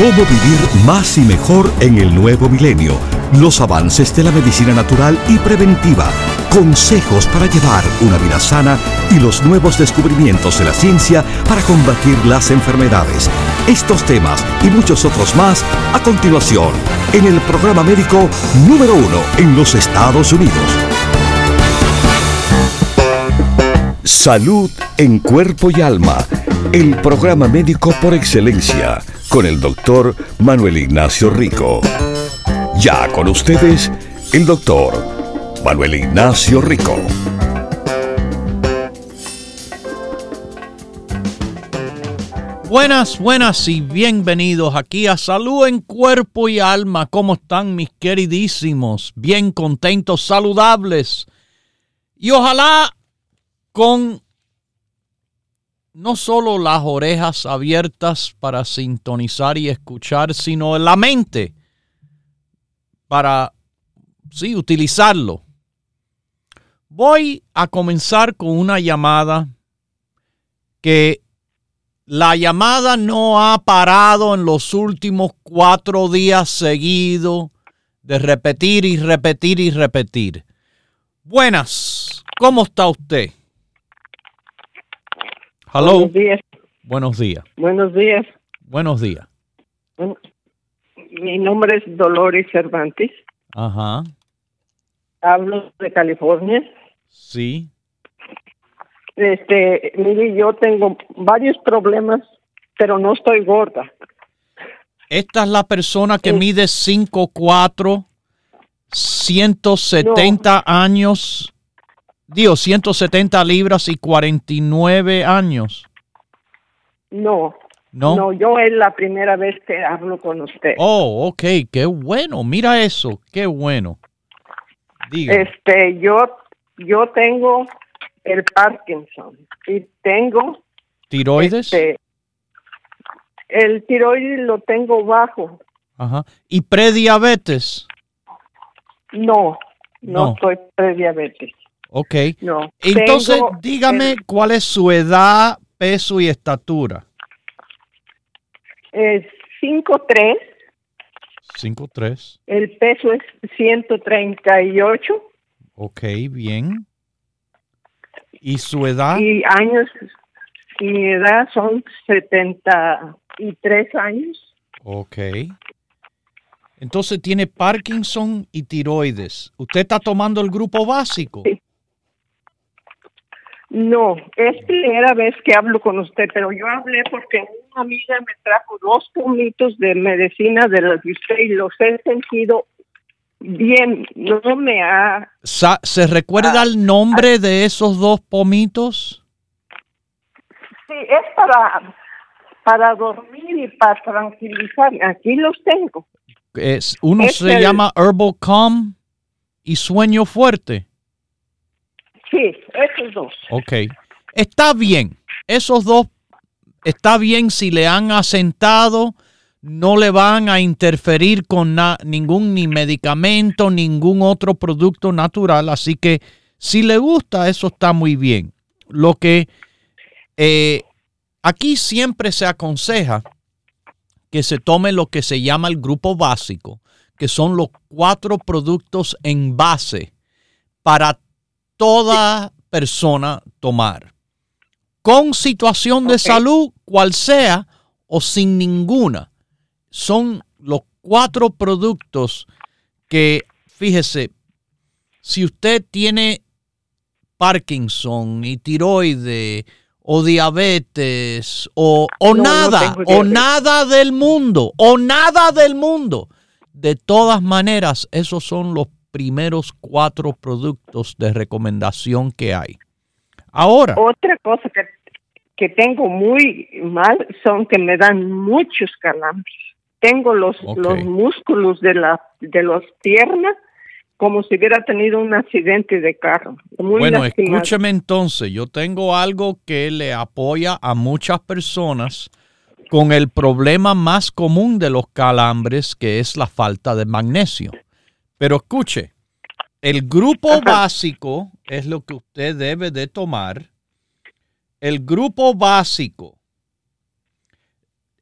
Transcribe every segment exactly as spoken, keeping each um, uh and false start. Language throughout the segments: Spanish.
Cómo vivir más y mejor en el nuevo milenio. Los avances de la medicina natural y preventiva. Consejos para llevar una vida sana y los nuevos descubrimientos de la ciencia para combatir las enfermedades. Estos temas y muchos otros más a continuación en el programa médico número uno en los Estados Unidos. Salud en cuerpo y alma. El programa médico por excelencia con el doctor Manuel Ignacio Rico. Ya con ustedes, el doctor Manuel Ignacio Rico. Buenas, buenas y bienvenidos aquí a Salud en Cuerpo y Alma. ¿Cómo están mis queridísimos? Bien contentos, saludables. Y ojalá con no solo las orejas abiertas para sintonizar y escuchar, sino la mente para, sí, utilizarlo. Voy a comenzar con una llamada que la llamada no ha parado en los últimos cuatro días seguidos de repetir y repetir y repetir. Buenas, ¿cómo está usted? Hello. Buenos días. Buenos días. Buenos días. Buenos días. Bueno, mi nombre es Dolores Cervantes. Ajá. Hablo de California. Sí. Este, mire, yo tengo varios problemas, pero no estoy gorda. Esta es la persona que sí. Mide cinco cuatro, ciento setenta no. años. Digo, ciento setenta libras y cuarenta y nueve años. No, no. No, yo es la primera vez que hablo con usted. Oh, ok, qué bueno. Mira eso, qué bueno. Diga. Este, yo, yo tengo el Parkinson y tengo... ¿Tiroides? Este, el tiroides lo tengo bajo. Ajá. ¿Y prediabetes? No, no, no. soy prediabetes. Ok. No, entonces dígame el, cuál es su edad, peso y estatura. Es cinco tres. cinco tres. El peso es ciento treinta y ocho. Ok, bien. ¿Y su edad? Y años, y mi edad son setenta y tres años. Ok. Entonces tiene Parkinson y tiroides. ¿Usted está tomando el grupo básico? Sí. No, es primera vez que hablo con usted, pero yo hablé porque una amiga me trajo dos pomitos de medicina de las de usted y los he sentido bien. No me ha... ¿Se recuerda ah, el nombre ah, de esos dos pomitos? Sí, es para, para dormir y para tranquilizarme. Aquí los tengo. Es, uno es se el, llama Herbal Calm y Sueño Fuerte. Sí, esos dos. Ok. Está bien. Esos dos está bien si le han asentado. No le van a interferir con na- ningún ni medicamento, ningún otro producto natural. Así que si le gusta, eso está muy bien. Lo que eh, aquí siempre se aconseja que se tome lo que se llama el grupo básico, que son los cuatro productos en base para toda persona tomar, con situación de okay. salud, cual sea, o sin ninguna. Son los cuatro productos que, fíjese, si usted tiene Parkinson y tiroides o diabetes o, o no, nada, no o nada del mundo, o nada del mundo, de todas maneras, esos son los primeros cuatro productos de recomendación que hay. Ahora. Otra cosa que, que tengo muy mal son que me dan muchos calambres. Tengo los, okay. los músculos de, la, de las piernas como si hubiera tenido un accidente de carro. Muy bueno, lastimado. Escúcheme entonces. Yo tengo algo que le apoya a muchas personas con el problema más común de los calambres, que es la falta de magnesio. Pero escuche, el grupo Ajá. básico es lo que usted debe de tomar. El grupo básico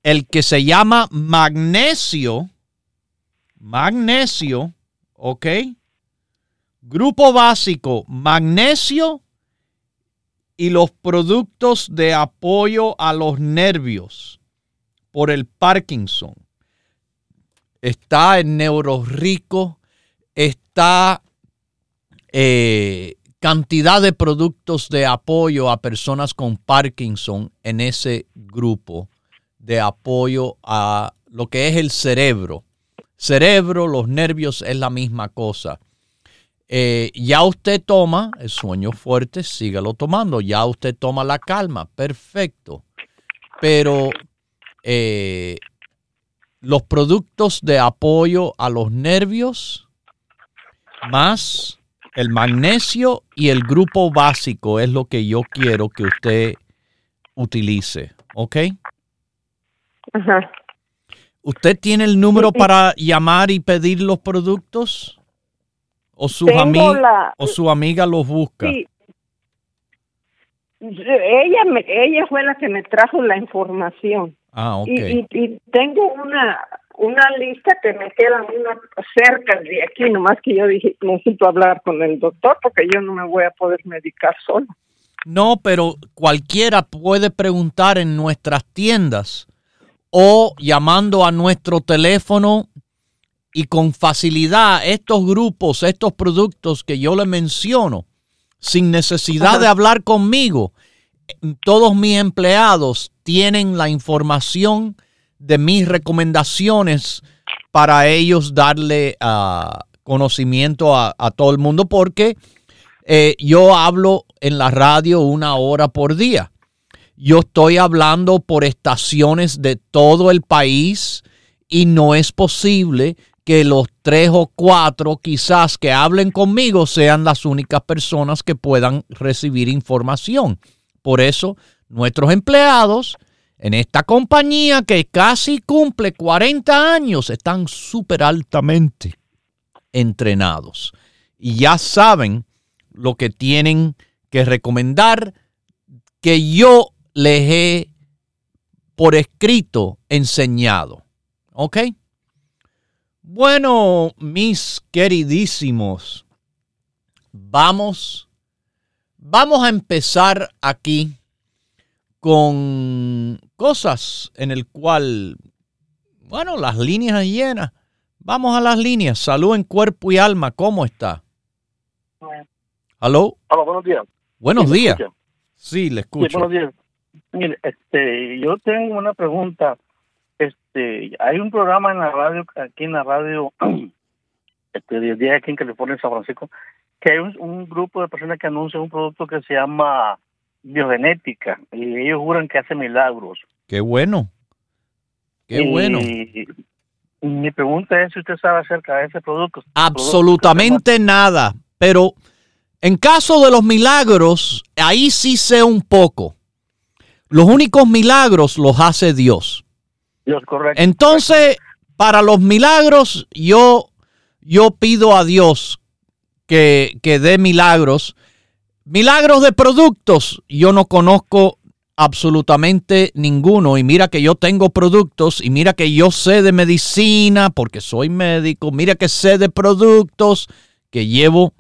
el que se llama magnesio, magnesio, ¿ok? Grupo básico, magnesio y los productos de apoyo a los nervios por el Parkinson. Está el Neurorico, está eh, cantidad de productos de apoyo a personas con Parkinson en ese grupo de apoyo a lo que es el cerebro. Cerebro, los nervios es la misma cosa. Eh, ya usted toma el sueño fuerte, sígalo tomando. Ya usted toma la calma, perfecto. Pero eh, los productos de apoyo a los nervios, más el magnesio y el grupo básico es lo que yo quiero que usted utilice, ¿ok? Ajá. ¿Usted tiene el número para llamar y pedir los productos? ¿O su, ami- la, o su amiga los busca? Sí. Ella, me, ella fue la que me trajo la información. Ah, ok. Y, y, y tengo una una lista que me queda una cerca de aquí, nomás que yo dije, necesito hablar con el doctor porque yo no me voy a poder medicar solo. No, pero cualquiera puede preguntar en nuestras tiendas o llamando a nuestro teléfono y con facilidad estos grupos, estos productos que yo le menciono, sin necesidad Ajá. de hablar conmigo. Todos mis empleados tienen la información de mis recomendaciones para ellos darle uh, conocimiento a, a todo el mundo porque eh, yo hablo en la radio una hora por día. Yo estoy hablando por estaciones de todo el país y no es posible que los tres o cuatro quizás que hablen conmigo sean las únicas personas que puedan recibir información. Por eso nuestros empleados en esta compañía que casi cumple cuarenta años están súper altamente entrenados y ya saben lo que tienen que recomendar que yo les he por escrito enseñado. ¿Ok? Bueno, mis queridísimos, vamos, vamos a empezar aquí con cosas en el cual, bueno, las líneas llenas. Vamos a las líneas. Salud en cuerpo y alma. ¿Cómo está? ¿Aló? Hola, buenos días. Buenos ¿Sí, días. Sí, le escucho. Sí, buenos días. Mire, este, yo tengo una pregunta. Este, hay un programa en la radio, aquí en la radio, este, de aquí en California, en San Francisco, que hay un, un grupo de personas que anuncian un producto que se llama biogenética y ellos juran que hace milagros. Qué bueno. Qué y, bueno. Y mi pregunta es si usted sabe acerca de ese producto. Absolutamente producto nada. Pero en caso de los milagros, ahí sí sé un poco. Los únicos milagros los hace Dios. Dios, correcto. Entonces, correcto. Para los milagros, yo, yo pido a Dios que, que dé milagros. Milagros de productos, yo no conozco absolutamente ninguno. Y mira que yo tengo productos y mira que yo sé de medicina porque soy médico. Mira que sé de productos que llevo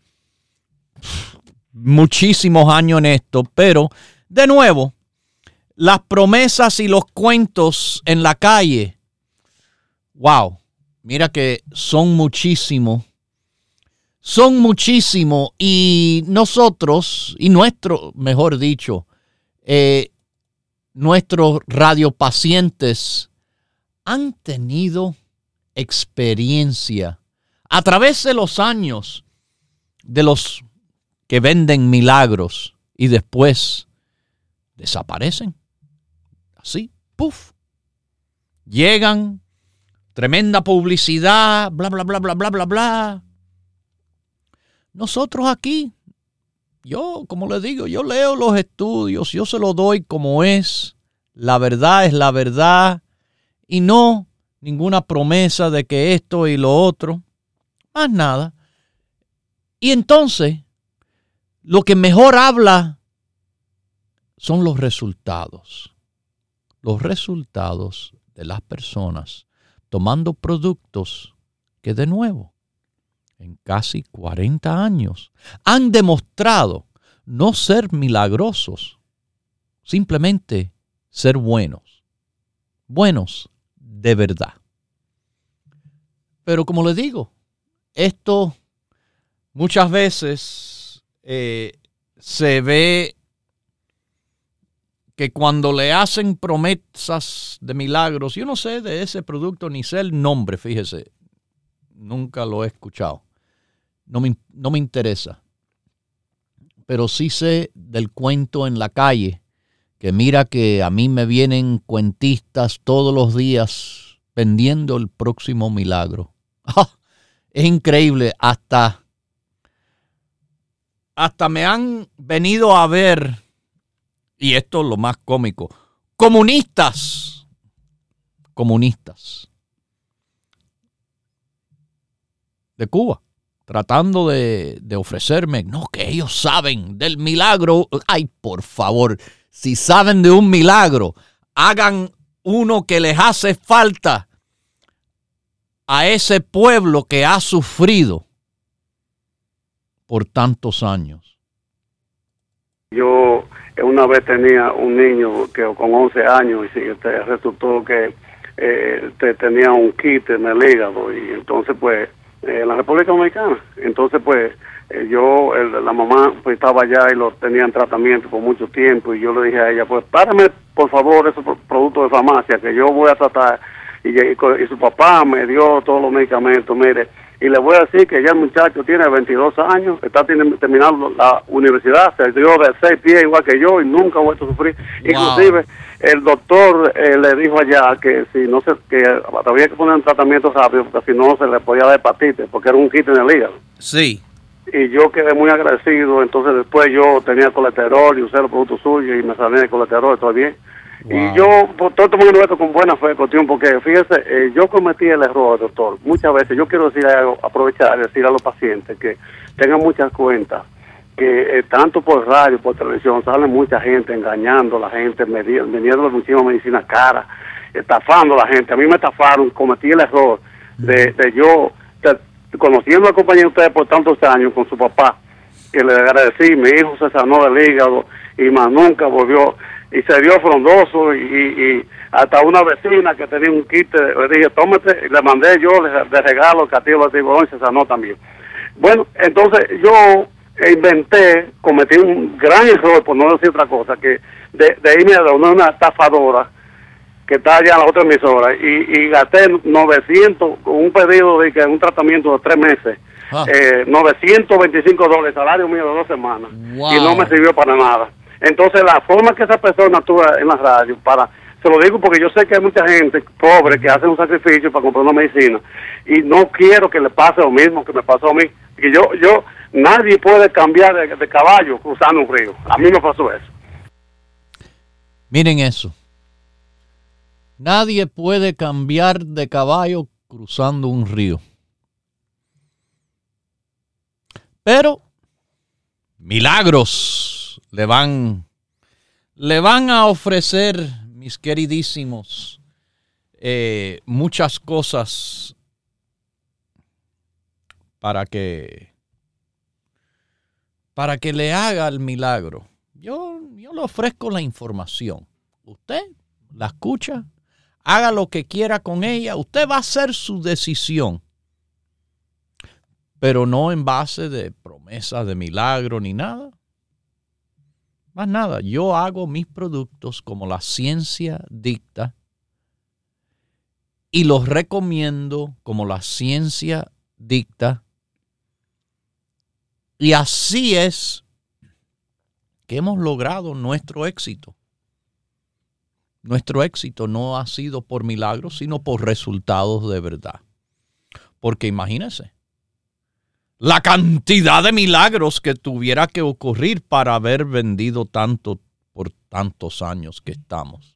muchísimos años en esto. Pero, de nuevo, las promesas y los cuentos en la calle, wow, mira que son muchísimos. Son muchísimos y nosotros, y nuestro, mejor dicho, eh, nuestros radiopacientes han tenido experiencia a través de los años de los que venden milagros y después desaparecen. Así, puf. Llegan, tremenda publicidad, bla, bla, bla, bla, bla, bla, bla. Nosotros aquí, yo, como le digo, yo leo los estudios, yo se los doy como es. La verdad es la verdad y no ninguna promesa de que esto y lo otro. Más nada. Y entonces, lo que mejor habla son los resultados. Los resultados de las personas tomando productos que, de nuevo, en casi cuarenta años han demostrado no ser milagrosos, simplemente ser buenos, buenos de verdad. Pero como les digo, esto muchas veces eh, se ve que cuando le hacen promesas de milagros, yo no sé de ese producto ni sé el nombre, fíjese, nunca lo he escuchado, no me, no me interesa, pero sí sé del cuento en la calle, que mira que a mí me vienen cuentistas todos los días vendiendo el próximo milagro. ¡Ah! Es increíble, hasta, hasta me han venido a ver. Y esto es lo más cómico. Comunistas. Comunistas. De Cuba. Tratando de, de ofrecerme. No, que ellos saben del milagro. Ay, por favor. Si saben de un milagro, hagan uno que les hace falta a ese pueblo que ha sufrido por tantos años. Yo una vez tenía un niño que con once años y este, resultó que eh, te tenía un kit en el hígado y entonces pues eh, en la República Dominicana, entonces pues eh, yo, el, la mamá pues estaba allá y lo tenía en tratamiento por mucho tiempo y yo le dije a ella, pues párame por favor esos productos de farmacia que yo voy a tratar y, y, y su papá me dio todos los medicamentos, mire. Y le voy a decir que ya el muchacho tiene veintidós años, está terminando la universidad, se dio de seis pies igual que yo y nunca ha vuelto a sufrir. Wow. Inclusive el doctor eh, le dijo allá que si no se, que había que poner un tratamiento rápido porque si no se le podía dar hepatitis porque era un kit en el hígado. Sí. Y yo quedé muy agradecido, entonces después yo tenía colesterol y usé los productos suyos y me salí de colesterol, todo bien. Wow. Y yo, por todo tomando esto con buena fe, cuestión, porque fíjese, eh, yo cometí el error, doctor. Muchas veces yo quiero decir algo, aprovechar y decir a los pacientes que tengan muchas cuentas, que eh, tanto por radio, por televisión, sale mucha gente engañando a la gente, vendiendo muchísima medicina cara, estafando a la gente. A mí me estafaron, cometí el error de, de yo, de, conociendo a la compañía de ustedes por tantos años con su papá, que le agradecí, mi hijo se sanó del hígado y más nunca volvió. Y se dio frondoso y, y, y hasta una vecina que tenía un kit, le dije, tómate, y le mandé yo de regalo el Castillo de Tiburón y se sanó también. Bueno, entonces yo inventé, cometí un gran error, por no decir otra cosa, que de, de irme a una, una estafadora que está allá en la otra emisora y, y gasté novecientos, con un pedido de que un tratamiento de tres meses, ah. eh, novecientos veinticinco dólares, salario mío de dos semanas, wow. Y no me sirvió para nada. Entonces, la forma que esa persona actúa en la radio, para, se lo digo porque yo sé que hay mucha gente pobre que hace un sacrificio para comprar una medicina y no quiero que le pase lo mismo que me pasó a mí. Que yo, yo, nadie puede cambiar de, de caballo cruzando un río. A mí me pasó eso. Miren eso. Nadie puede cambiar de caballo cruzando un río. Pero, milagros. Le van, le van a ofrecer, mis queridísimos, eh, muchas cosas para que, para que le haga el milagro. Yo, yo le ofrezco la información. Usted la escucha, haga lo que quiera con ella. Usted va a hacer su decisión, pero no en base de promesas de milagro ni nada. Más nada, yo hago mis productos como la ciencia dicta y los recomiendo como la ciencia dicta. Y así es que hemos logrado nuestro éxito. Nuestro éxito no ha sido por milagros, sino por resultados de verdad. Porque imagínense, la cantidad de milagros que tuviera que ocurrir para haber vendido tanto por tantos años que estamos.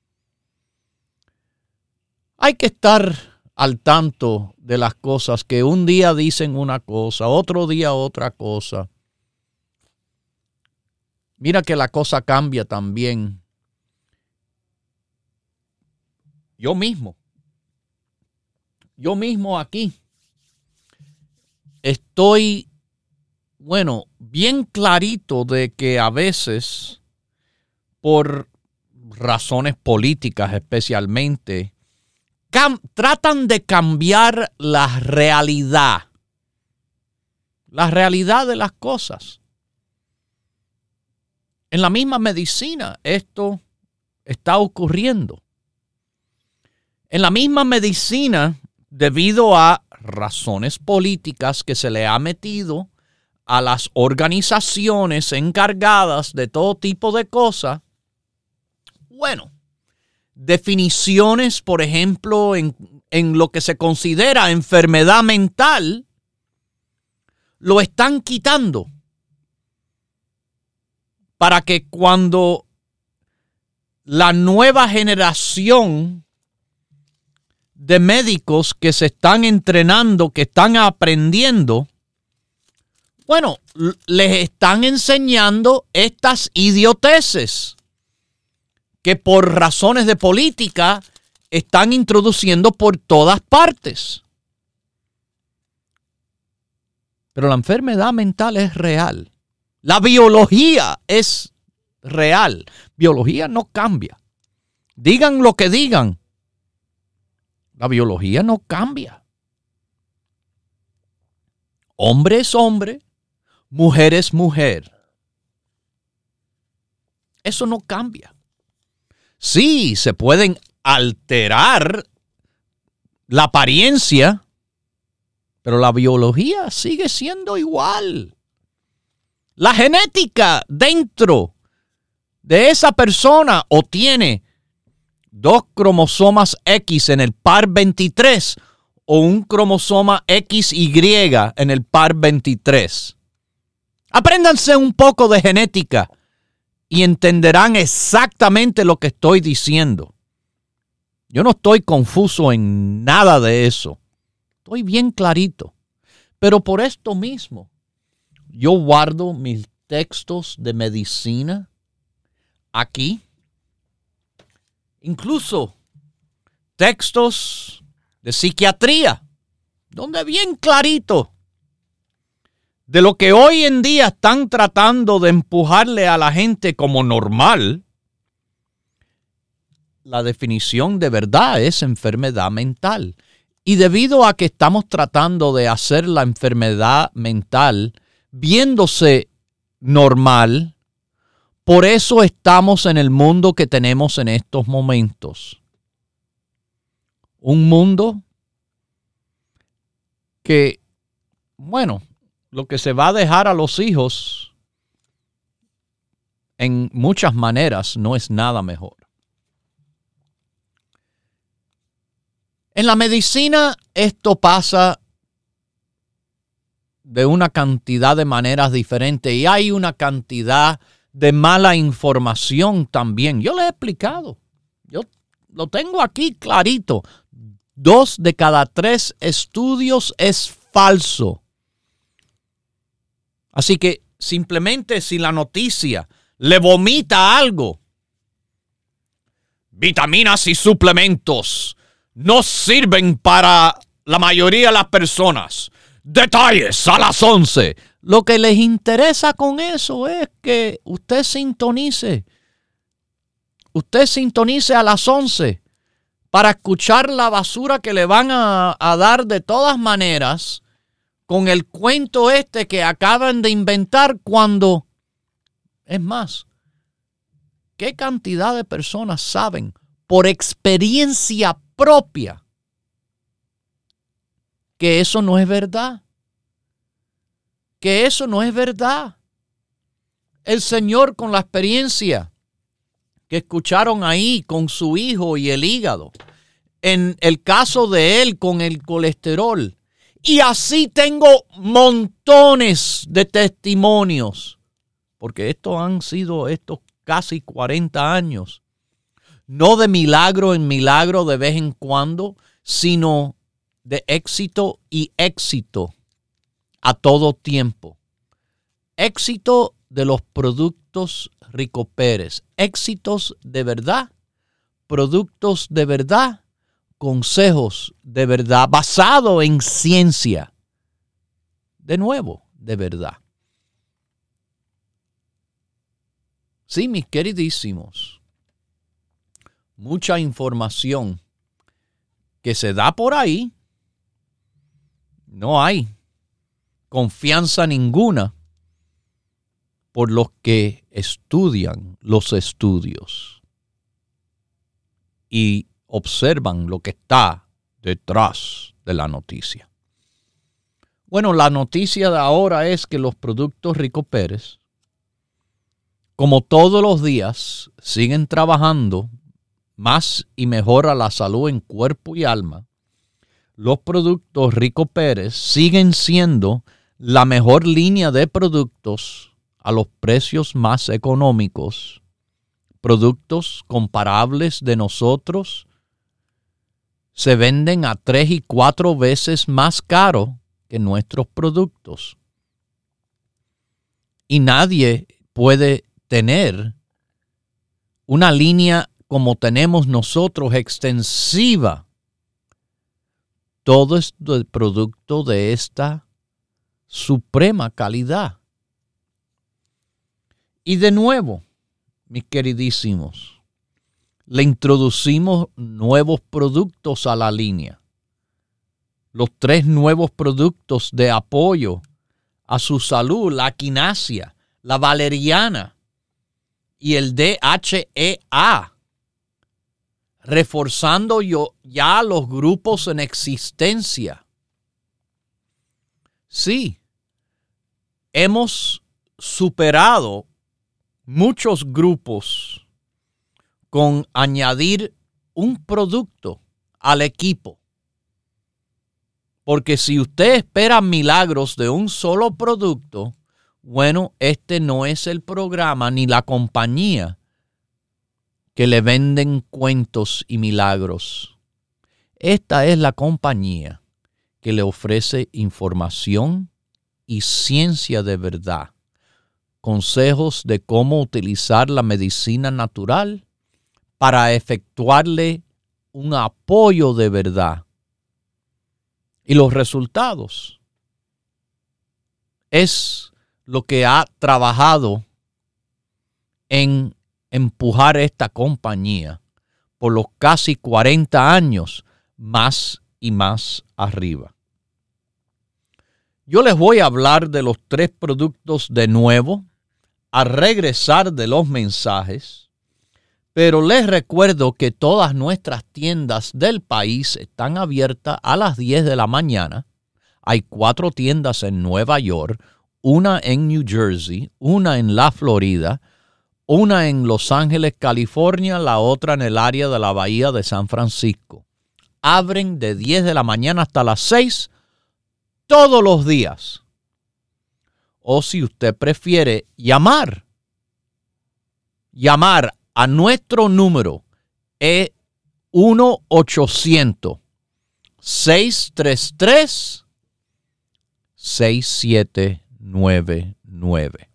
Hay que estar al tanto de las cosas que un día dicen una cosa, otro día otra cosa. Mira que la cosa cambia también. yo mismo, yo mismo aquí, estoy, bueno, bien clarito de que a veces, por razones políticas especialmente, cam- tratan de cambiar la realidad, la realidad de las cosas. En la misma medicina esto está ocurriendo. En la misma medicina, debido a razones políticas que se le ha metido a las organizaciones encargadas de todo tipo de cosas, bueno, definiciones, por ejemplo, en, en lo que se considera enfermedad mental, lo están quitando para que cuando la nueva generación de médicos que se están entrenando, que están aprendiendo, bueno, les están enseñando estas idioteces que por razones de política están introduciendo por todas partes. Pero la enfermedad mental es real. La biología es real. Biología no cambia. Digan lo que digan. La biología no cambia. Hombre es hombre, mujer es mujer. Eso no cambia. Sí, se pueden alterar la apariencia, pero la biología sigue siendo igual. La genética dentro de esa persona o tiene dos cromosomas X en el par veintitrés o un cromosoma X Y en el par veintitrés. Apréndanse un poco de genética y entenderán exactamente lo que estoy diciendo. Yo no estoy confuso en nada de eso. Estoy bien clarito. Pero por esto mismo, yo guardo mis textos de medicina aquí. Incluso textos de psiquiatría, donde bien clarito de lo que hoy en día están tratando de empujarle a la gente como normal, la definición de verdad es enfermedad mental. Y debido a que estamos tratando de hacer la enfermedad mental viéndose normal, por eso estamos en el mundo que tenemos en estos momentos. Un mundo que, bueno, lo que se va a dejar a los hijos en muchas maneras no es nada mejor. En la medicina esto pasa de una cantidad de maneras diferentes y hay una cantidad de mala información también. Yo le he explicado. Yo lo tengo aquí clarito. Dos de cada tres estudios es falso. Así que simplemente si la noticia le vomita algo, vitaminas y suplementos no sirven para la mayoría de las personas. Detalles a las once. Lo que les interesa con eso es que usted sintonice. Usted sintonice a las once para escuchar la basura que le van a, a dar de todas maneras con el cuento este que acaban de inventar cuando, es más, ¿qué cantidad de personas saben por experiencia propia que eso no es verdad? Que eso no es verdad. El Señor, con la experiencia que escucharon ahí con su hijo y el hígado, en el caso de él con el colesterol, y así tengo montones de testimonios, porque estos han sido estos casi cuarenta años, no de milagro en milagro de vez en cuando, sino de éxito y éxito a todo tiempo. Éxito de los productos Rico Pérez. Éxitos de verdad, productos de verdad, consejos de verdad basado en ciencia. De nuevo, de verdad. Sí, mis queridísimos, mucha información que se da por ahí, no hay confianza ninguna por los que estudian los estudios y observan lo que está detrás de la noticia. Bueno, la noticia de ahora es que los productos Rico Pérez, como todos los días, siguen trabajando más y mejor a la salud en cuerpo y alma. Los productos Rico Pérez siguen siendo la mejor línea de productos a los precios más económicos. Productos comparables de nosotros se venden a tres y cuatro veces más caro que nuestros productos. Y nadie puede tener una línea como tenemos nosotros, extensiva. Todo es el producto de esta suprema calidad. Y de nuevo, mis queridísimos, le introducimos nuevos productos a la línea. Los tres nuevos productos de apoyo a su salud, la quinasia, la valeriana y el D H E A, reforzando yo ya los grupos en existencia. Sí, hemos superado muchos grupos con añadir un producto al equipo. Porque si usted espera milagros de un solo producto, bueno, este no es el programa ni la compañía que le venden cuentos y milagros. Esta es la compañía que le ofrece información y ciencia de verdad, consejos de cómo utilizar la medicina natural para efectuarle un apoyo de verdad. Y los resultados es lo que ha trabajado en empujar esta compañía por los casi cuarenta años más y más arriba. Yo les voy a hablar de los tres productos de nuevo a regresar de los mensajes, pero les recuerdo que todas nuestras tiendas del país están abiertas a las diez de la mañana. Hay cuatro tiendas en Nueva York, una en New Jersey, una en la Florida, una en Los Ángeles, California, la otra en el área de la Bahía de San Francisco. Abren de diez de la mañana hasta las seis todos los días. O si usted prefiere llamar, llamar a nuestro número es uno ochocientos, seis tres tres, seis siete nueve nueve.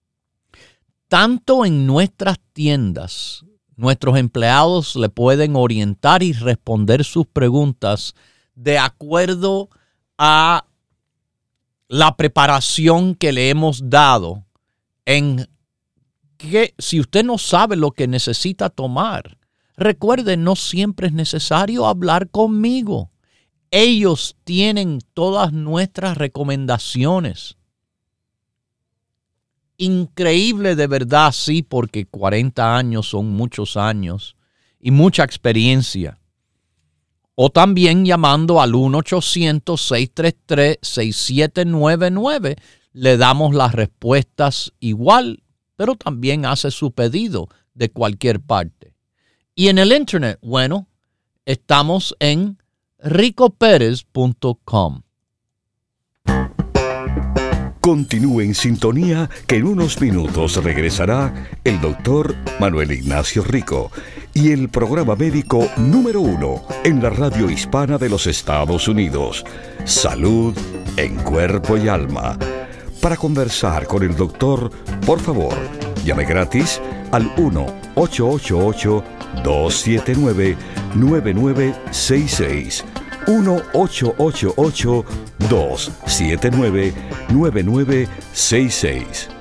Tanto en nuestras tiendas, nuestros empleados le pueden orientar y responder sus preguntas de acuerdo a la preparación que le hemos dado en que si usted no sabe lo que necesita tomar, recuerde, no siempre es necesario hablar conmigo. Ellos tienen todas nuestras recomendaciones. Increíble de verdad, sí, porque cuarenta años son muchos años y mucha experiencia. O también llamando al uno ochocientos, seis tres tres, seis siete nueve nueve, le damos las respuestas igual, pero también hace su pedido de cualquier parte. Y en el internet, bueno, estamos en rico pérez punto com. Continúe en sintonía que en unos minutos regresará el doctor Manuel Ignacio Rico y el programa médico número uno en la radio hispana de los Estados Unidos, Salud en Cuerpo y Alma. Para conversar con el doctor, por favor, llame gratis al uno ocho ocho ocho, dos siete nueve, nueve nueve seis seis. uno ocho ocho ocho, dos siete nueve, nueve nueve seis seis.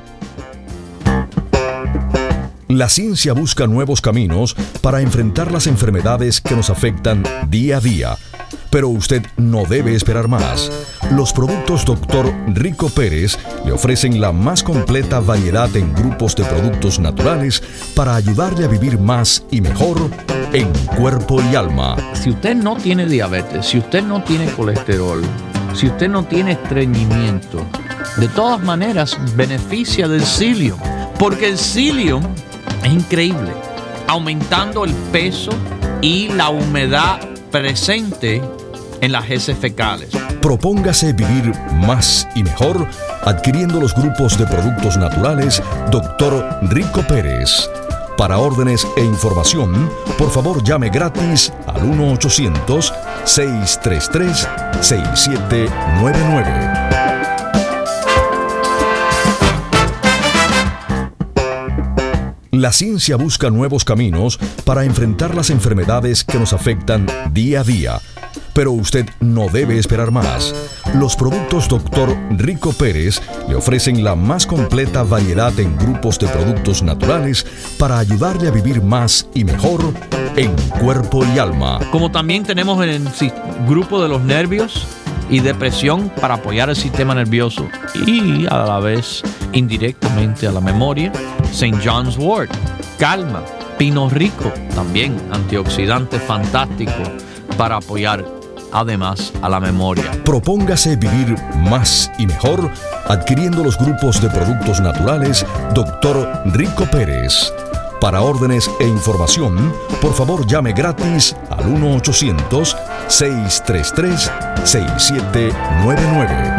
La ciencia busca nuevos caminos para enfrentar las enfermedades que nos afectan día a día. Pero usted no debe esperar más. Los productos doctor Rico Pérez le ofrecen la más completa variedad en grupos de productos naturales para ayudarle a vivir más y mejor en cuerpo y alma. Si usted no tiene diabetes, si usted no tiene colesterol, si usted no tiene estreñimiento, de todas maneras beneficia del psyllium, porque el psyllium es increíble, aumentando el peso y la humedad presente en las heces fecales. Propóngase vivir más y mejor adquiriendo los grupos de productos naturales doctor Rico Pérez. Para órdenes e información, por favor llame gratis al uno ochocientos, seis tres tres, seis siete nueve nueve. La ciencia busca nuevos caminos para enfrentar las enfermedades que nos afectan día a día. Pero usted no debe esperar más. Los productos doctor Rico Pérez le ofrecen la más completa variedad en grupos de productos naturales para ayudarle a vivir más y mejor en cuerpo y alma. Como también tenemos el grupo de los nervios y depresión para apoyar el sistema nervioso y a la vez indirectamente a la memoria. Saint John's Wort, calma. Pino Rico, también antioxidante fantástico para apoyar además a la memoria. Propóngase vivir más y mejor adquiriendo los grupos de productos naturales doctor Rico Pérez. Para órdenes e información, por favor llame gratis al uno ochocientos, seis tres tres, seis siete nueve nueve.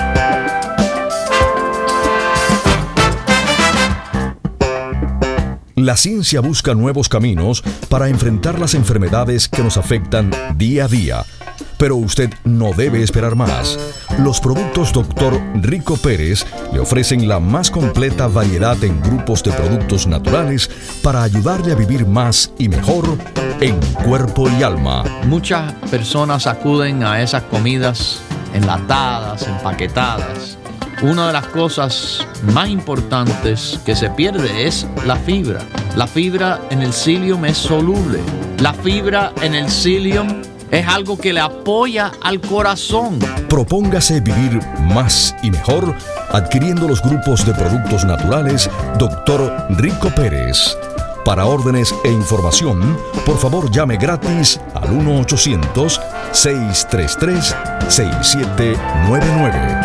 La ciencia busca nuevos caminos para enfrentar las enfermedades que nos afectan día a día. Pero usted no debe esperar más. Los productos doctor Rico Pérez le ofrecen la más completa variedad en grupos de productos naturales para ayudarle a vivir más y mejor en cuerpo y alma. Muchas personas acuden a esas comidas enlatadas, empaquetadas. Una de las cosas más importantes que se pierde es la fibra. La fibra en el psyllium es soluble. La fibra en el psyllium es algo que le apoya al corazón. Propóngase vivir más y mejor adquiriendo los grupos de productos naturales doctor Rico Pérez. Para órdenes e información, por favor llame gratis al uno ochocientos, seis tres tres, seis siete nueve nueve.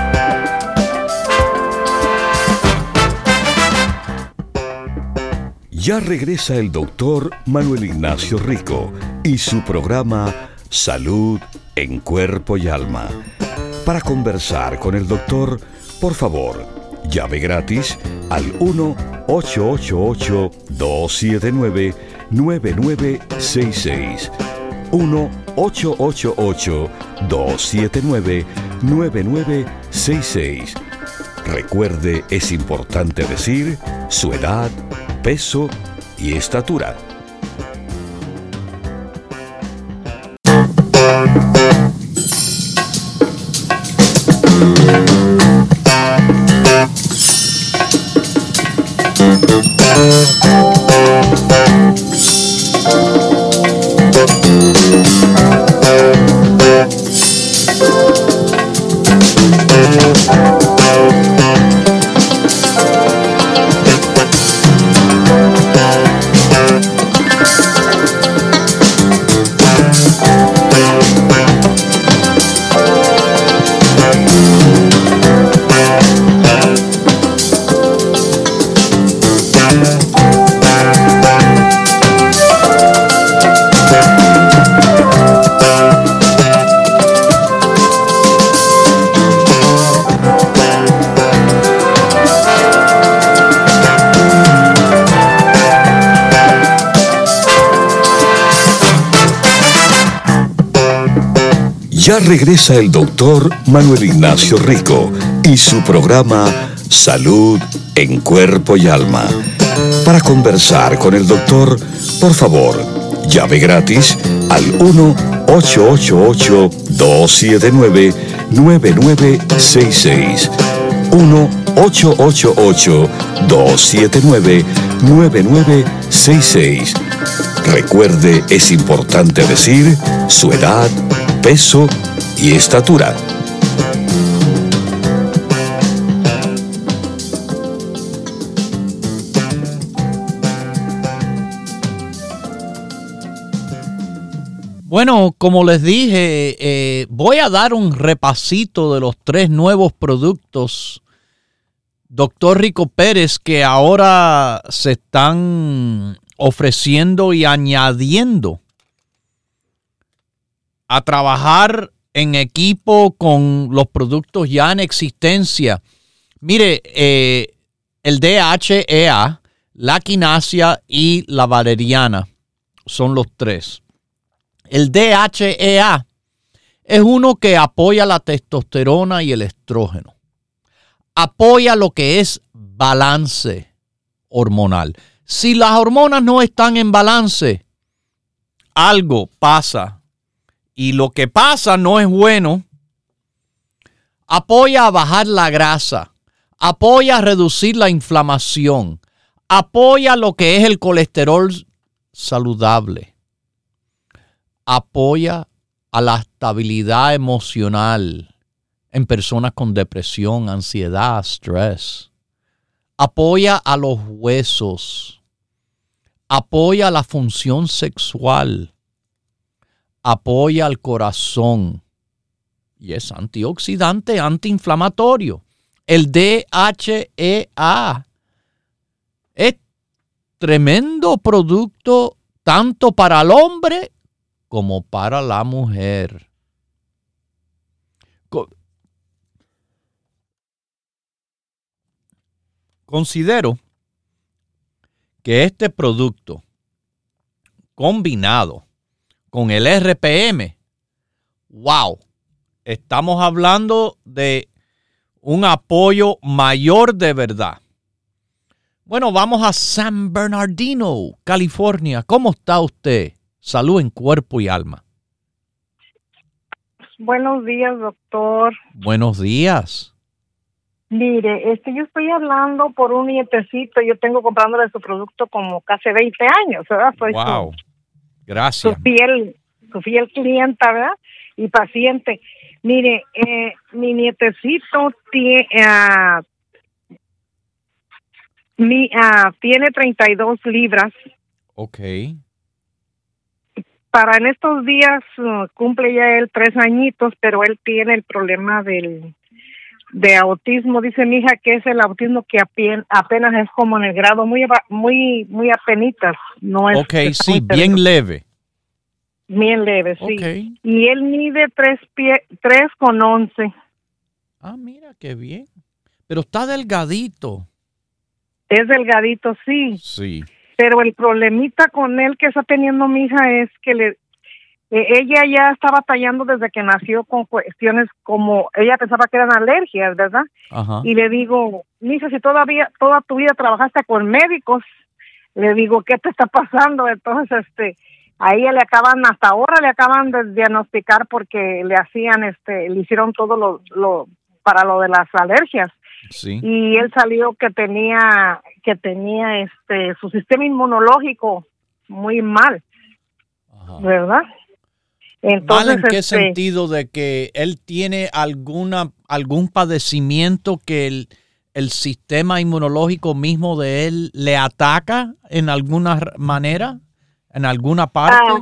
Ya regresa el doctor Manuel Ignacio Rico y su programa Salud en Cuerpo y Alma. Para conversar con el doctor, por favor, llame gratis al uno ocho ocho ocho, dos siete nueve, nueve nueve seis seis. uno ocho ocho ocho, dos siete nueve, nueve nueve seis seis. Recuerde, es importante decir su edad, peso y estatura. Ya regresa el doctor Manuel Ignacio Rico y su programa Salud en Cuerpo y Alma. Para conversar con el doctor, por favor, Llave gratis al uno ocho ocho ocho, dos siete nueve, nueve nueve seis seis. uno ocho ocho ocho, dos siete nueve, nueve nueve seis seis. Recuerde, es importante decir su edad, peso y estatura. Bueno, como les dije, eh, voy a dar un repasito de los tres nuevos productos, doctor Rico Pérez, que ahora se están ofreciendo y añadiendo a trabajar en equipo con los productos ya en existencia. Mire, eh, el D H E A, la quinasia y la valeriana son los tres. El D H E A es uno que apoya la testosterona y el estrógeno. Apoya lo que es balance hormonal. Si las hormonas no están en balance, algo pasa. Y lo que pasa no es bueno. Apoya a bajar la grasa. Apoya a reducir la inflamación. Apoya lo que es el colesterol saludable. Apoya a la estabilidad emocional en personas con depresión, ansiedad, estrés. Apoya a los huesos. Apoya la función sexual. Apoya al corazón. Y es antioxidante, antiinflamatorio. El D H E A es tremendo producto tanto para el hombre como para la mujer. Considero que este producto combinado con el R P M, wow, estamos hablando de un apoyo mayor de verdad. Bueno, vamos a San Bernardino, California. ¿Cómo está usted? Salud en cuerpo y alma. Buenos días, doctor. Buenos días. Mire, este, yo estoy hablando por un nietecito. Yo tengo comprándole su producto como casi veinte años, ¿verdad? Soy wow. Su, Gracias. Su fiel, su fiel clienta, ¿verdad? Y paciente. Mire, eh, mi nietecito tiene, uh, mi, uh, tiene treinta y dos libras. Ok. Para en estos días uh, cumple ya él tres añitos, pero él tiene el problema del de autismo. Dice mi hija que es el autismo que apen, apenas es como en el grado muy muy muy apenitas. No es. Ok, sí, bien leve. Bien leve, sí. Okay. Y él mide tres pies, tres con once. Ah, mira, qué bien. Pero está delgadito. Es delgadito, sí. Sí. Pero el problemita con él que está teniendo mi hija es que le, eh, ella ya está batallando desde que nació con cuestiones como, ella pensaba que eran alergias, ¿verdad? Ajá. Y le digo, mi hija, si todavía, toda tu vida trabajaste con médicos, le digo, ¿qué te está pasando? Entonces, este, a ella le acaban, hasta ahora le acaban de diagnosticar porque le hacían, este, le hicieron todo lo, lo, para lo de las alergias. Sí. Y él salió que tenía que tenía este su sistema inmunológico muy mal. Ajá. ¿Verdad? Entonces, ¿mal en qué este, sentido? De que él tiene alguna algún padecimiento que el, el sistema inmunológico mismo de él le ataca en alguna manera, en alguna parte, ah,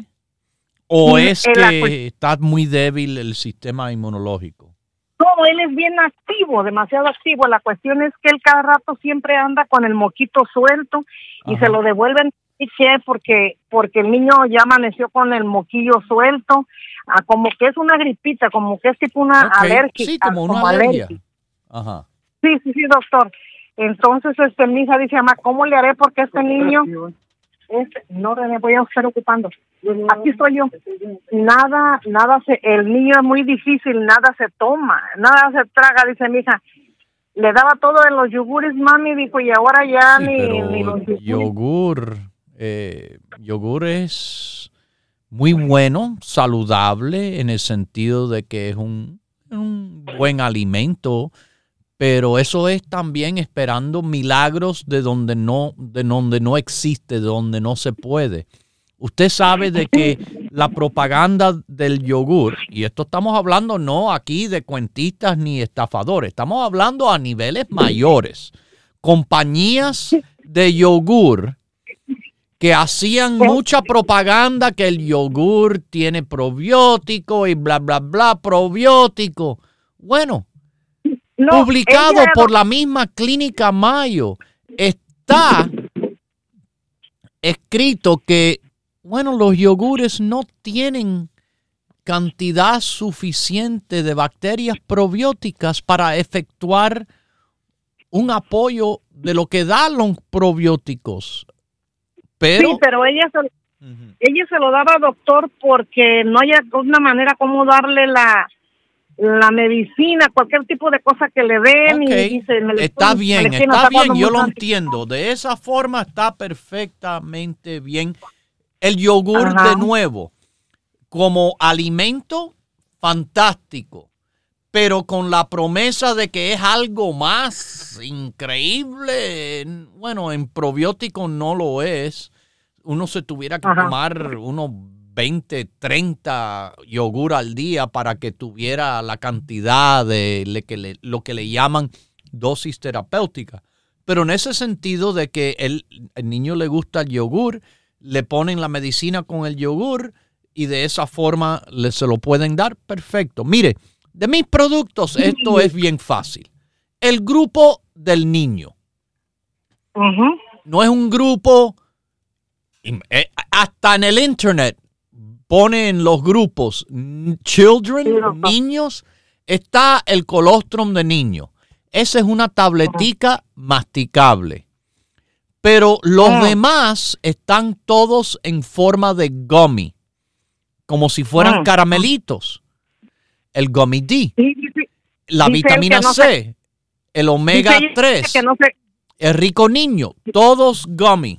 o es que la, está muy débil el sistema inmunológico. No, él es bien activo, demasiado activo. La cuestión es que él cada rato siempre anda con el moquito suelto y Ajá. se lo devuelven porque porque el niño ya amaneció con el moquillo suelto, ah, como que es una gripita, como que es tipo una okay. alergia. Sí, como una como alergia. alergia. Ajá. Sí, sí, sí, doctor. Entonces, este, mi hija dice, mamá, ¿cómo le haré? Porque este niño... Este, no, me voy a estar ocupando. Aquí estoy yo. Nada, nada se, el niño es muy difícil, nada se toma, nada se traga, dice mi hija. Le daba todo en los yogures, mami, dijo, y ahora ya sí, ni, pero ni los yogures. yogur, eh, yogur es muy bueno, saludable, en el sentido de que es un, un buen alimento, pero eso es también esperando milagros de donde no, de donde no existe, de donde no se puede. Usted sabe de que la propaganda del yogur, y esto estamos hablando no aquí de cuentistas ni estafadores, estamos hablando a niveles mayores. Compañías de yogur que hacían mucha propaganda que el yogur tiene probiótico y bla, bla, bla, probiótico. Bueno, no, publicado ella... por la misma Clínica Mayo, está escrito que, bueno, los yogures no tienen cantidad suficiente de bacterias probióticas para efectuar un apoyo de lo que dan los probióticos. Pero, sí, pero ella se, uh-huh. ella se lo daba al doctor porque no hay una manera como darle la, la medicina, cualquier tipo de cosa que le den. Okay. Y dice, me está le, bien, me está bien, yo lo antes. entiendo. De esa forma está perfectamente bien. El yogur, Ajá. de nuevo, como alimento, fantástico. Pero con la promesa de que es algo más increíble. Bueno, en probiótico no lo es. Uno se tuviera que Ajá. tomar unos veinte, treinta yogur al día para que tuviera la cantidad de lo que le, lo que le llaman dosis terapéutica. Pero en ese sentido de que el, el niño le gusta el yogur, le ponen la medicina con el yogur y de esa forma le, se lo pueden dar, perfecto. Mire, de mis productos, esto es bien fácil. El grupo del niño. Uh-huh. No es un grupo, eh, hasta en el internet ponen los grupos children, sí, no, no. niños, está el colostrum de niño. Esa es una tabletica uh-huh. masticable. Pero los uh-huh. demás están todos en forma de gummy, como si fueran uh-huh. caramelitos. El Gummy D, sí, sí. la dice vitamina no C, se, el omega tres, que no se, el rico niño, todos gummy.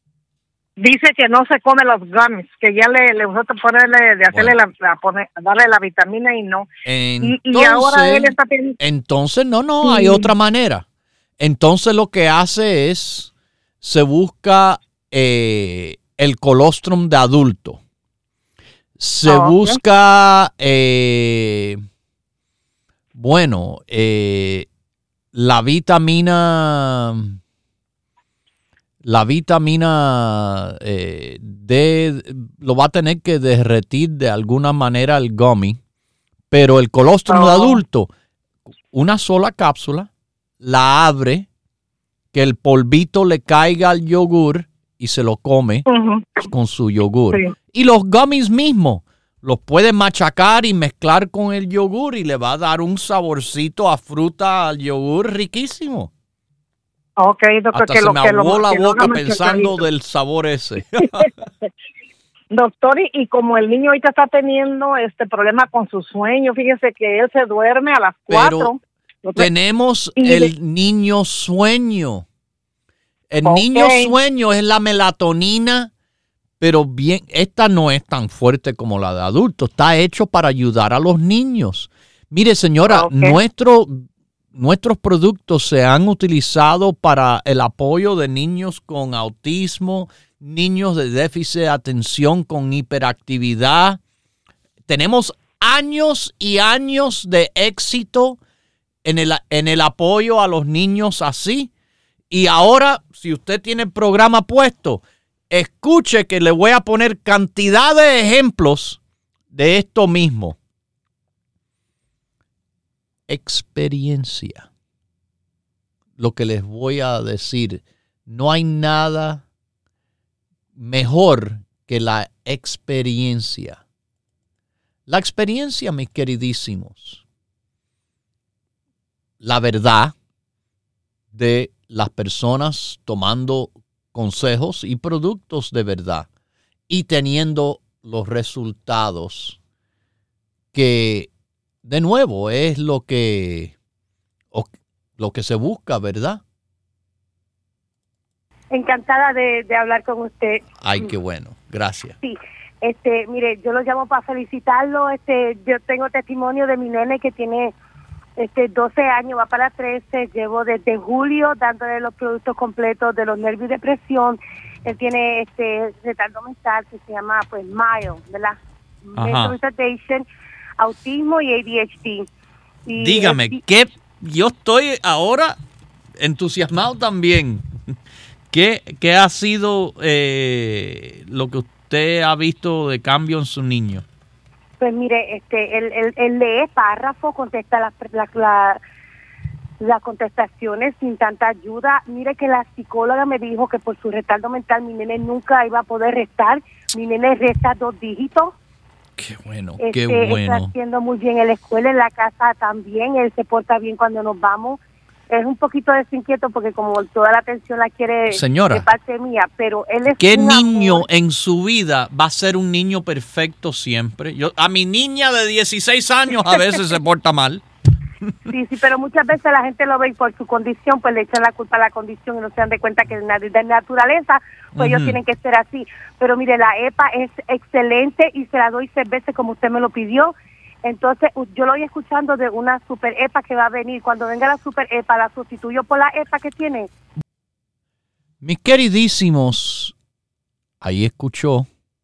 Dice que no se come los gummies, que ya le, le gusta ponerle, de hacerle bueno. la, la poner, darle la vitamina y no. Entonces, y, y ahora él está pidiendo. Entonces, no, no, sí. hay otra manera. Entonces lo que hace es, se busca eh, el colostrum de adulto. Se oh, busca, eh, bueno, eh, la vitamina, la vitamina eh, D, lo va a tener que derretir de alguna manera el gummy, pero el colostrum oh. de adulto, una sola cápsula, la abre, que el polvito le caiga al yogur y se lo come uh-huh. con su yogur. Sí. Y los gummies mismos los puede machacar y mezclar con el yogur y le va a dar un saborcito a fruta al yogur riquísimo. Ok, doctor. Hasta que se lo, me que ahogó lo, la que boca pensando del sabor ese. Doctor, y, y como el niño ahorita está teniendo este problema con su sueño, fíjese que él se duerme a las cuatro. Pero tenemos el de... niño sueño. El okay. niño sueño es la melatonina, pero bien, esta no es tan fuerte como la de adultos. Está hecho para ayudar a los niños. Mire, señora, okay. nuestro, nuestros productos se han utilizado para el apoyo de niños con autismo, niños de déficit de atención con hiperactividad. Tenemos años y años de éxito en el, en el apoyo a los niños así. Y ahora, si usted tiene el programa puesto, escuche que le voy a poner cantidad de ejemplos de esto mismo. Experiencia. Lo que les voy a decir, no hay nada mejor que la experiencia. La experiencia, mis queridísimos. La verdad de las personas tomando consejos y productos de verdad y teniendo los resultados que, de nuevo, es lo que, lo que se busca, ¿verdad? Encantada de, de hablar con usted. Ay, qué bueno. Gracias. Sí. Este, mire, yo lo llamo para felicitarlo. Este, yo tengo testimonio de mi nene que tiene este doce años, va para trece. Llevo desde julio dándole los productos completos de los nervios y depresión. Él tiene este retardo mental que se llama, pues, mild, ¿verdad? Mental retardation, autismo y A D H D. Y dígame, el, ¿qué? Yo estoy ahora entusiasmado también. ¿Qué, qué ha sido eh, lo que usted ha visto de cambio en su niño? Pues mire, este, él, él, él lee párrafo, contesta las la, la, las contestaciones sin tanta ayuda. Mire que la psicóloga me dijo que por su retardo mental mi nene nunca iba a poder restar. Mi nene resta dos dígitos. Qué bueno, este, qué bueno. Está haciendo muy bien en la escuela, en la casa también. Él se porta bien cuando nos vamos. Es un poquito desinquieto porque como toda la atención la quiere Señora, de parte mía, pero él es ¿qué un niño amor. En su vida va a ser un niño perfecto siempre? Yo, a mi niña de dieciséis años a veces se porta mal. Sí, sí, pero muchas veces la gente lo ve y por su condición, pues le echan la culpa a la condición y no se dan de cuenta que de naturaleza, pues uh-huh. ellos tienen que ser así. Pero mire, la E P A es excelente y se la doy seis veces como usted me lo pidió. Entonces, yo lo voy escuchando de una super E P A que va a venir. Cuando venga la super E P A, la sustituyo por la E P A que tiene. Mis queridísimos, ahí escuchó,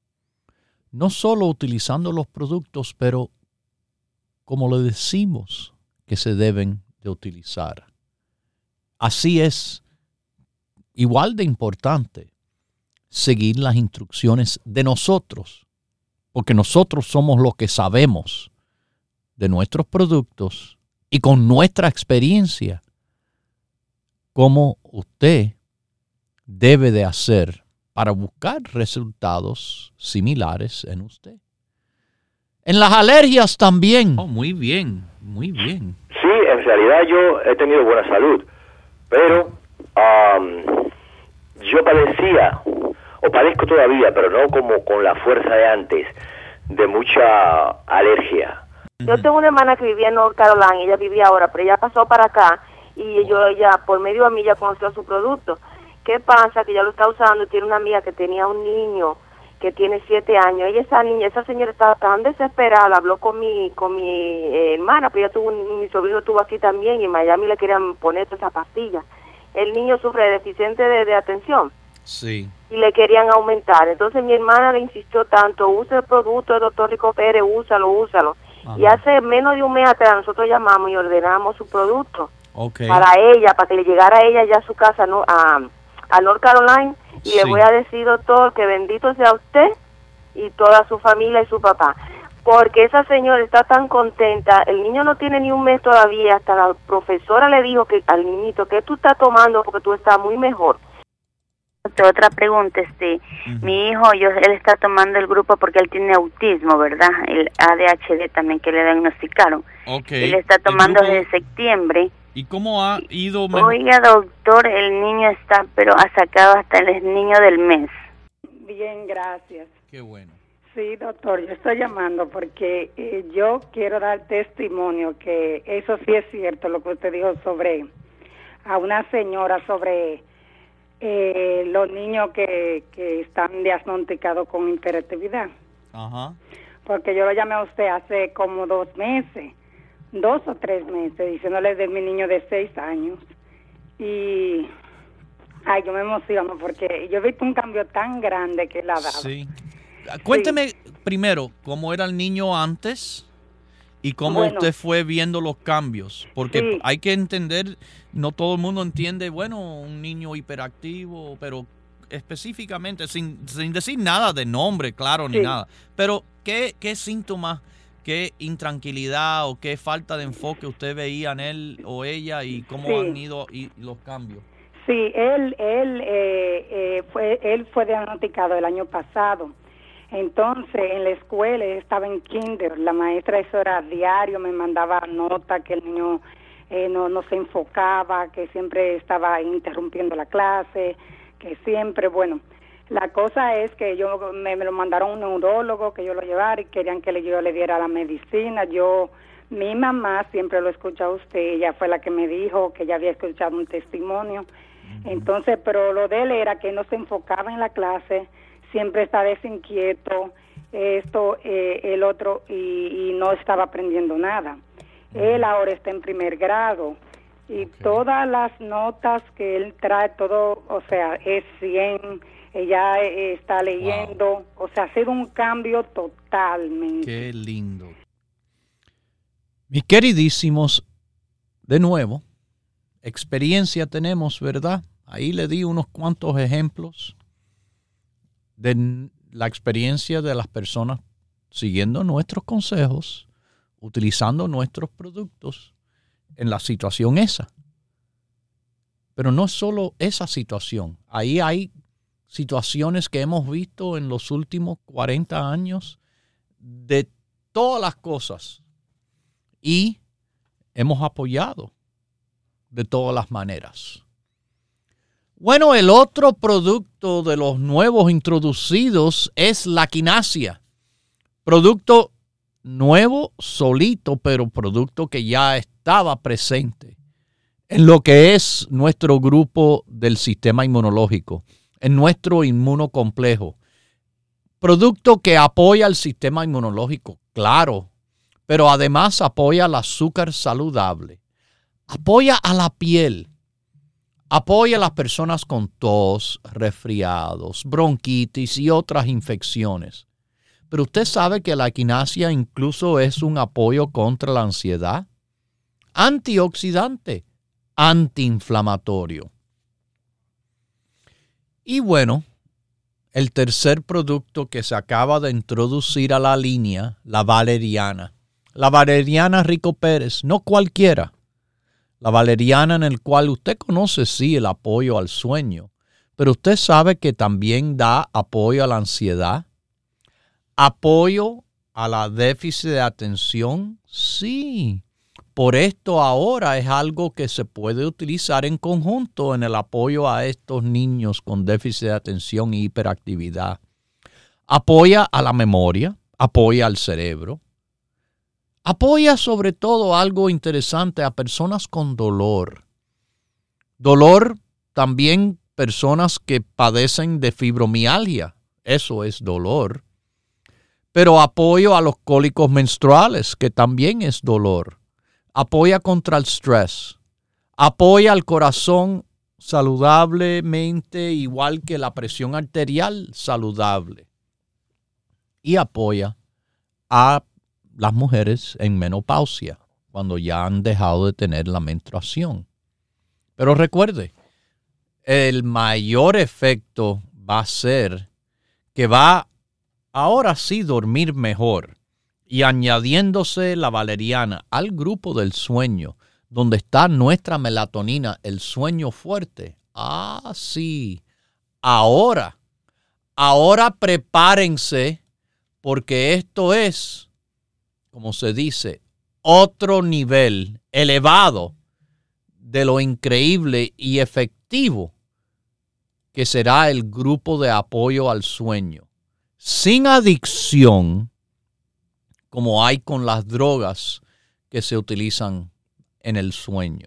no solo utilizando los productos, pero como le decimos que se deben de utilizar. Así es, igual de importante, seguir las instrucciones de nosotros, porque nosotros somos los que sabemos de nuestros productos y con nuestra experiencia cómo usted debe de hacer para buscar resultados similares en usted. En las alergias también. Oh, muy bien, muy bien. Sí, en realidad yo he tenido buena salud, pero um, yo padecía, o padezco todavía, pero no como con la fuerza de antes, de mucha alergia. Yo tengo una hermana que vivía en North Carolina, ella vivía ahora, pero ella pasó para acá y yo ella por medio de mí ya conoció su producto. ¿Qué pasa? Que ella lo está usando y tiene una amiga que tenía un niño que tiene siete años. Ella, esa niña, esa señora estaba tan desesperada, habló con mi con mi eh, hermana, pero ella tuvo un, mi sobrino estuvo aquí también y en Miami le querían poner toda esa pastilla. El niño sufre de deficiente de, de atención. Sí. Y le querían aumentar. Entonces mi hermana le insistió tanto, usa el producto del doctor Rico Pérez, úsalo, úsalo. Ajá. Y hace menos de un mes atrás nosotros llamamos y ordenamos su producto okay. para ella, para que le llegara a ella ya a su casa, ¿no? a, a North Carolina. Y sí. Le voy a decir, doctor, que bendito sea usted y toda su familia y su papá. Porque esa señora está tan contenta, el niño no tiene ni un mes todavía, hasta la profesora le dijo que al niñito, que tú estás tomando porque tú estás muy mejor. Otra pregunta, este, uh-huh. mi hijo, yo, él está tomando el grupo porque él tiene autismo, ¿verdad? El A D H D también que le diagnosticaron. Okay. Él está tomando desde septiembre. ¿Y cómo ha ido? Oiga, doctor, el niño está, pero ha sacado hasta el niño del mes. Bien, gracias. Qué bueno. Sí, doctor, yo estoy llamando porque eh, yo quiero dar testimonio que eso sí es cierto, lo que usted dijo sobre a una señora sobre eh, los niños que, que están diagnosticados con hiperactividad. Ajá. Porque yo lo llamé a usted hace como dos meses, dos o tres meses, diciéndole de mi niño de seis años. Y, ay, yo me emociono porque yo he visto un cambio tan grande que él ha dado. Sí. Cuénteme sí. primero cómo era el niño antes y cómo bueno, usted fue viendo los cambios, porque sí. hay que entender, no todo el mundo entiende, bueno, un niño hiperactivo, pero específicamente, sin, sin decir nada de nombre, claro, sí. ni nada, pero ¿qué, qué síntomas, qué intranquilidad o qué falta de enfoque usted veía en él o ella y cómo sí. han ido y los cambios? Sí, él, él, eh, eh, fue, él fue diagnosticado el año pasado. Entonces, en la escuela, estaba en kinder, la maestra eso era diario, me mandaba nota que el niño eh, no, no se enfocaba, que siempre estaba interrumpiendo la clase, que siempre, bueno, la cosa es que yo me, me lo mandaron a un neurólogo, que yo lo llevara y querían que le, yo le diera la medicina. Yo, mi mamá siempre lo escucha a usted, ella fue la que me dijo que ella había escuchado un testimonio. Uh-huh. Entonces, pero lo de él era que no se enfocaba en la clase, siempre está desinquieto esto, eh, el otro, y, y no estaba aprendiendo nada. Él ahora está en primer grado y okay. todas las notas que él trae, todo, o sea, es cien, ella está leyendo, wow. o sea, ha sido un cambio totalmente. Qué lindo. Mis queridísimos, de nuevo, experiencia tenemos, ¿verdad? Ahí le di unos cuantos ejemplos de la experiencia de las personas siguiendo nuestros consejos, utilizando nuestros productos en la situación esa. Pero no es solo esa situación. Ahí hay situaciones que hemos visto en los últimos cuarenta años de todas las cosas. Y hemos apoyado de todas las maneras. Bueno, el otro producto de los nuevos introducidos es la quinasia. Producto nuevo, solito, pero producto que ya estaba presente en lo que es nuestro grupo del sistema inmunológico, en nuestro inmunocomplejo. Producto que apoya el sistema inmunológico, claro, pero además apoya el azúcar saludable, apoya a la piel, apoya a las personas con tos, resfriados, bronquitis y otras infecciones. Pero usted sabe que la quinasia incluso es un apoyo contra la ansiedad, antioxidante, antiinflamatorio. Y bueno, el tercer producto que se acaba de introducir a la línea, la valeriana. La valeriana Rico Pérez, no cualquiera. La valeriana en el cual usted conoce, sí, el apoyo al sueño, pero usted sabe que también da apoyo a la ansiedad, apoyo a la déficit de atención, sí. Por esto ahora es algo que se puede utilizar en conjunto en el apoyo a estos niños con déficit de atención y hiperactividad. Apoya a la memoria, apoya al cerebro. Apoya sobre todo algo interesante a personas con dolor. Dolor también personas que padecen de fibromialgia. Eso es dolor. Pero apoyo a los cólicos menstruales, que también es dolor. Apoya contra el estrés. Apoya al corazón saludablemente, igual que la presión arterial saludable. Y apoya a las mujeres en menopausia, cuando ya han dejado de tener la menstruación. Pero recuerde, el mayor efecto va a ser que va ahora sí dormir mejor. Y añadiéndose la valeriana al grupo del sueño, donde está nuestra melatonina, el sueño fuerte. Ah, sí. Ahora, ahora prepárense, porque esto es, como se dice, otro nivel elevado de lo increíble y efectivo que será el grupo de apoyo al sueño. Sin adicción, como hay con las drogas que se utilizan en el sueño.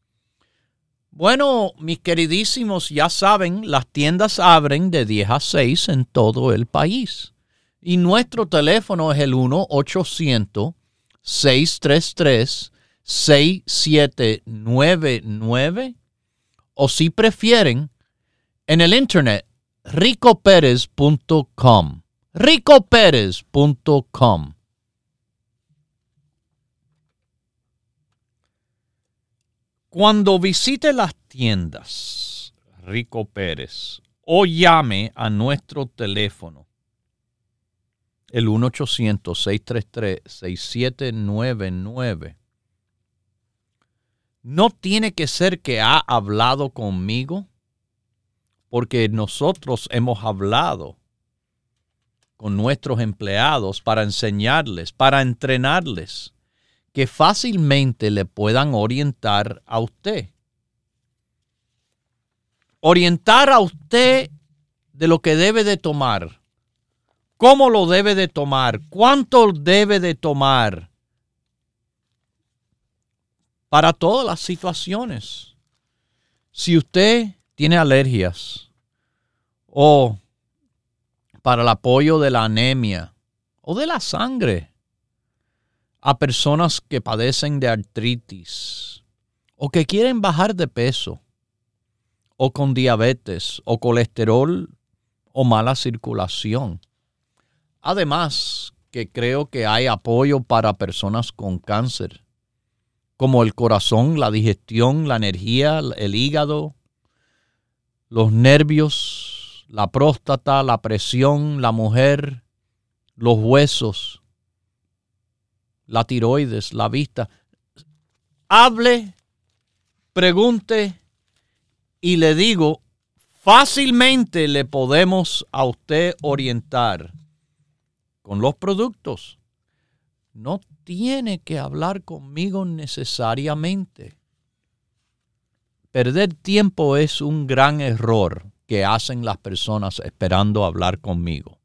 Bueno, mis queridísimos, ya saben, las tiendas abren de diez a seis en todo el país. Y nuestro teléfono es el uno ochocientos, seis tres tres, seis siete nueve nueve. O si prefieren, en el internet, rico pérez punto com. rico pérez punto com. Cuando visite las tiendas Rico Pérez o llame a nuestro teléfono, el uno ochocientos, seis tres tres, seis siete nueve nueve, no tiene que ser que ha hablado conmigo, porque nosotros hemos hablado con nuestros empleados para enseñarles, para entrenarles, que fácilmente le puedan orientar a usted. Orientar a usted de lo que debe de tomar, cómo lo debe de tomar, cuánto debe de tomar para todas las situaciones. Si usted tiene alergias o para el apoyo de la anemia, o de la sangre a personas que padecen de artritis o que quieren bajar de peso o con diabetes o colesterol o mala circulación. Además, que creo que hay apoyo para personas con cáncer, como el corazón, la digestión, la energía, el hígado, los nervios, la próstata, la presión, la mujer, los huesos, la tiroides, la vista. Hable, pregunte y le digo, fácilmente le podemos a usted orientar con los productos. No tiene que hablar conmigo necesariamente. Perder tiempo es un gran error que hacen las personas esperando hablar conmigo.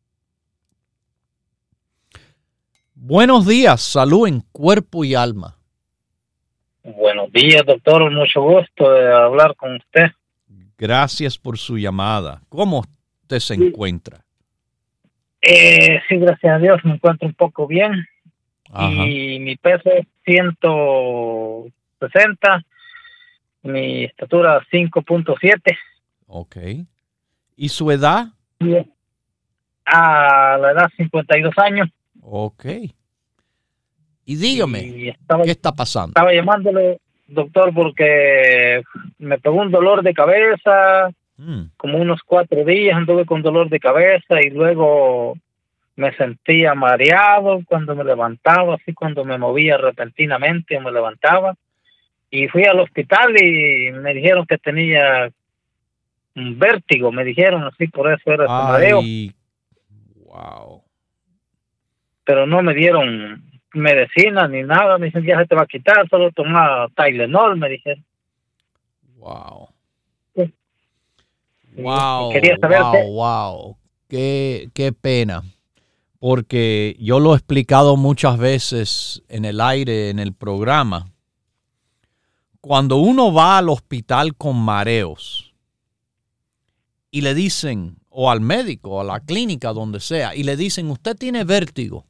Buenos días, salud en cuerpo y alma. Buenos días, doctor. Mucho gusto de hablar con usted. Gracias por su llamada. ¿Cómo usted se encuentra? Eh, sí, gracias a Dios me encuentro un poco bien. Ajá. Y mi peso es ciento sesenta, mi estatura cinco punto siete. Ok. ¿Y su edad? Bien. A la edad cincuenta y dos años. Ok. Y dígame, y estaba, ¿qué está pasando? Estaba llamándole, doctor, porque me pegó un dolor de cabeza, mm. como unos cuatro días anduve con dolor de cabeza y luego me sentía mareado cuando me levantaba, así cuando me movía repentinamente me levantaba. Y fui al hospital y me dijeron que tenía un vértigo, me dijeron así, por eso era ese mareo. Wow. Pero no me dieron medicina ni nada, me dijeron ya se te va a quitar, solo toma Tylenol, me dijeron. Wow. Sí. Wow, quería saber wow, qué... wow. Qué, qué pena. Porque yo lo he explicado muchas veces en el aire, en el programa. Cuando uno va al hospital con mareos y le dicen, o al médico, o a la clínica, donde sea, y le dicen, usted tiene vértigo,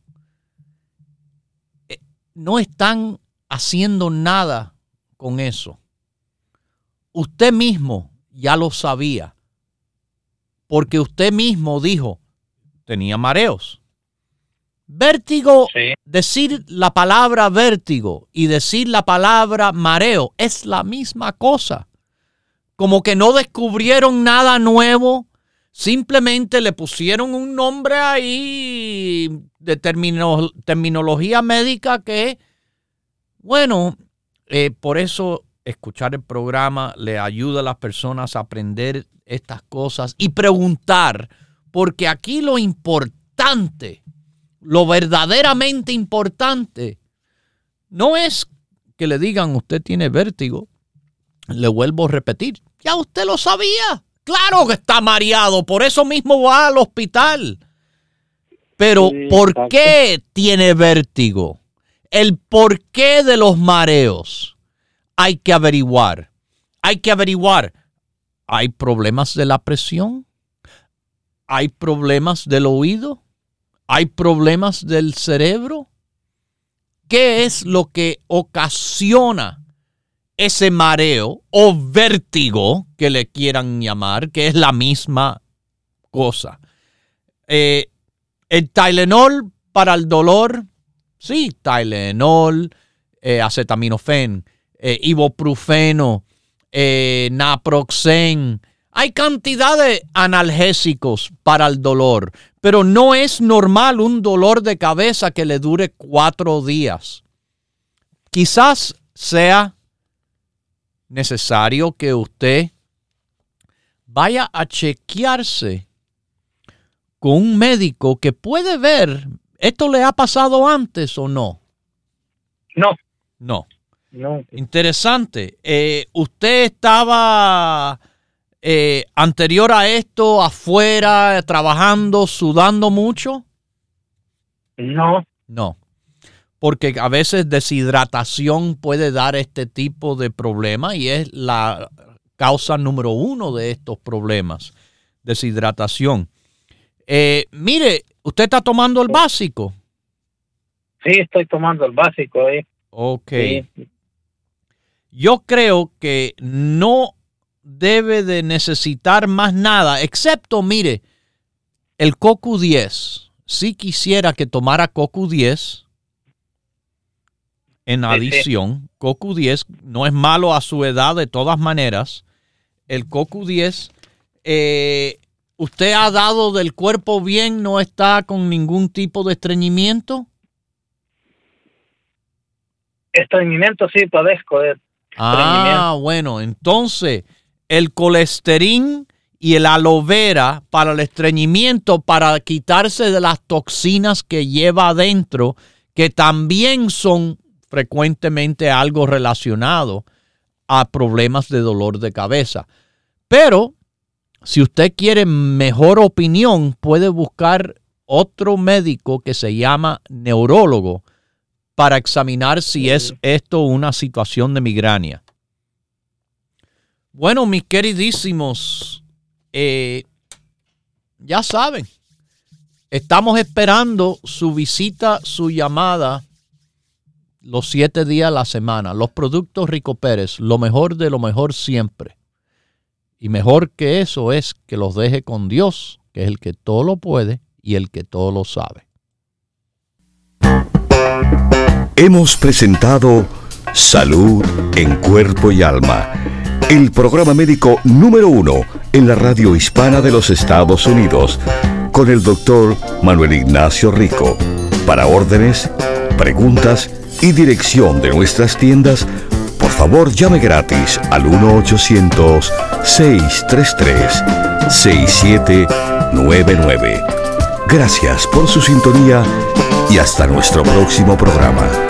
no están haciendo nada con eso. Usted mismo ya lo sabía, porque usted mismo dijo, tenía mareos. Vértigo, sí. Decir la palabra vértigo y decir la palabra mareo es la misma cosa. Como que no descubrieron nada nuevo, simplemente le pusieron un nombre ahí de termino, terminología médica que, bueno, eh, por eso escuchar el programa le ayuda a las personas a aprender estas cosas y preguntar, porque aquí lo importante, lo verdaderamente importante, no es que le digan usted tiene vértigo. Le vuelvo a repetir, ya usted lo sabía. Claro que está mareado, por eso mismo va al hospital. Pero sí, ¿por exacto. qué tiene vértigo? El porqué de los mareos hay que averiguar. Hay que averiguar. ¿Hay problemas de la presión? ¿Hay problemas del oído? ¿Hay problemas del cerebro? ¿Qué es lo que ocasiona ese mareo o vértigo que le quieran llamar, que es la misma cosa? Eh, el Tylenol para el dolor, sí, Tylenol, eh, acetaminofén, eh, ibuprofeno, eh, naproxen. Hay cantidad de analgésicos para el dolor, pero no es normal un dolor de cabeza que le dure cuatro días. Quizás sea necesario que usted vaya a chequearse con un médico que puede ver, ¿esto le ha pasado antes o no? No. No. No. Interesante. Eh, ¿Usted estaba eh, anterior a esto afuera, trabajando, sudando mucho? No. No. Porque a veces deshidratación puede dar este tipo de problema y es la causa número uno de estos problemas, deshidratación. Eh, mire, ¿usted está tomando el básico? Sí, estoy tomando el básico ahí. Ok. Sí. Yo creo que no debe de necesitar más nada, excepto, mire, el C O Q diez. Si quisiera que tomara C O Q diez en adición, sí, sí. C O Q diez no es malo a su edad de todas maneras. El C O Q diez, eh, ¿usted ha dado del cuerpo bien? ¿No está con ningún tipo de estreñimiento? Estreñimiento sí padezco. De ah, bueno, entonces el colesterol y el aloe vera para el estreñimiento, para quitarse de las toxinas que lleva adentro, que también son frecuentemente algo relacionado a problemas de dolor de cabeza. Pero si usted quiere mejor opinión, puede buscar otro médico que se llama neurólogo para examinar si es esto una situación de migraña. Bueno, mis queridísimos, eh, ya saben, estamos esperando su visita, su llamada los siete días a la semana. Los productos Rico Pérez, lo mejor de lo mejor siempre. Y mejor que eso es que los deje con Dios, que es el que todo lo puede y el que todo lo sabe. Hemos presentado Salud en Cuerpo y Alma, el programa médico número uno en la radio hispana de los Estados Unidos, con el doctor Manuel Ignacio Rico. Para órdenes, preguntas y dirección de nuestras tiendas, por favor llame gratis al uno ochocientos, seis tres tres, seis siete nueve nueve. Gracias por su sintonía y hasta nuestro próximo programa.